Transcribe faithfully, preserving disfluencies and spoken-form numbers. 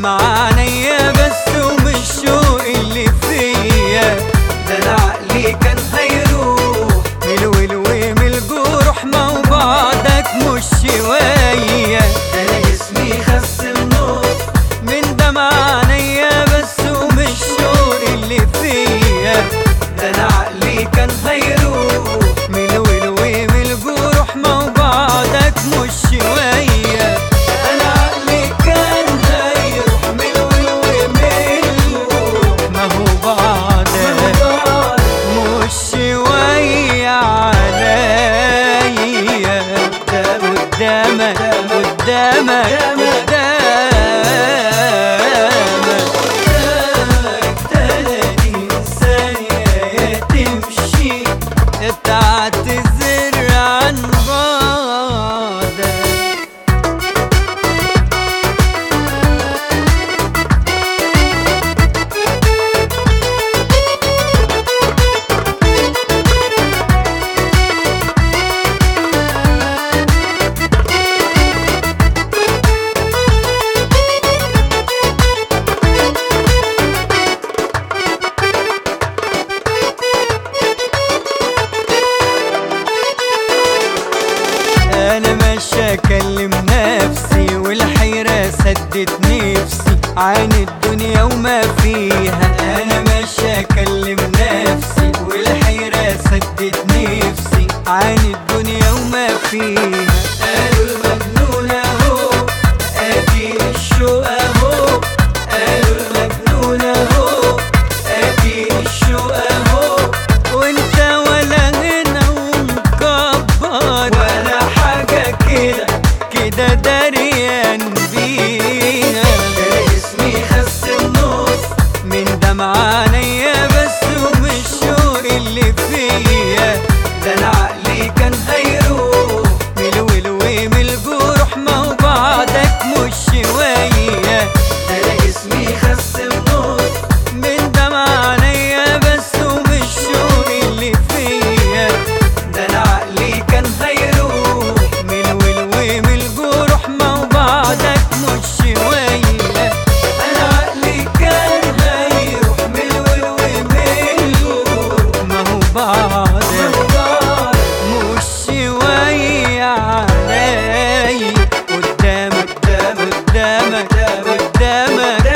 دمع عينيا بس ومش الشوق اللي فيا. ده انا عقلي كان هيروح من الولو من الجروح، ما وبعدك مش شوية. ده انا جسمي خس النص من دمع عينيا بس ومش الشوق اللي فيا. ده انا عقلي كان هيروح من الولو من الجروح، ما وبعدك مش شوية. انا عقلي كان هيروح من الولو من الجروح، ما هو بعدك مش شوية عليا. قدامك قدامك قدامك تلاتين ثانية يا تمشي تعتذر عن بعدك. انا ماشي اكلم نفسي والحيرة سدت نفسي عن الدنيا وما فيها. انا ماشي اكلم نفسي والحيرة سدت نفسي عن الدنيا وما فيها. قالوا المجنون اهو ادي الشوق اهو، قالوا المجنون اهو ادي الشوق اهو، وانت ولا هنا ومكبر ولا حاجة كده كده دريان بيها. ده جسمي خس النص من دمع عينيا بس ومش الشوق اللي فيا. ده انا عقلي كان هيروح من الولو من الجروح، ما وبعدك مش شوية. ده انا جسمي خس النص من دمع عينيا بس ومش الشوق اللي فيا. ده انا عقلي كان هيروح من الولو من الجروح، ما وبعدك مش شوية. انا عقلي كان هيروح من الولو من الجروح، ما هو بعدك مش شوية علي. قدامك قدامك قدامك